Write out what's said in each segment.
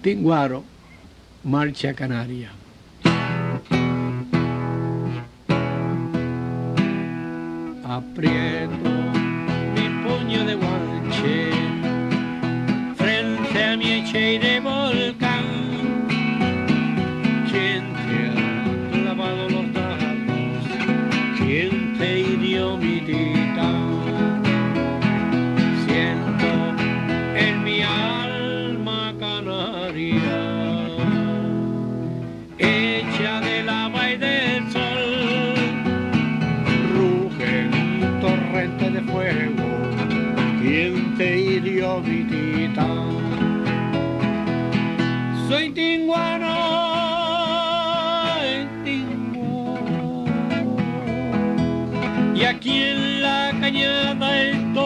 Tinguaro, marcha canaria. Aprieto mi puño de guanche frente a mi echeire volcán. ¿Quién te ha lavado los dardos? ¿Quién te hirió mi titán? Siento en mi alma canaria, hecha del agua y del sol, ruge un torrente de fuego. ¿Quién te hirió mi titán? Soy tinguano, y aquí en la cañada estoy.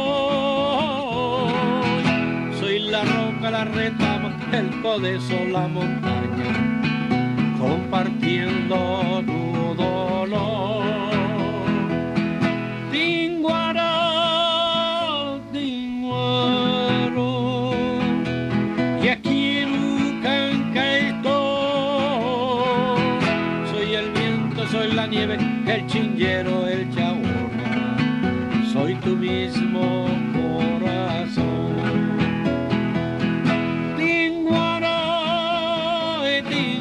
Soy la roca, la retama, el codezo, la montaña, compartiendo tu dolor. Tinguaro, tinguaro, y aquí en Ucanca estoy. Soy el viento, soy la nieve, el chinguero, el chaona, soy tu mismo corazón. Tinguaro, tinguaro.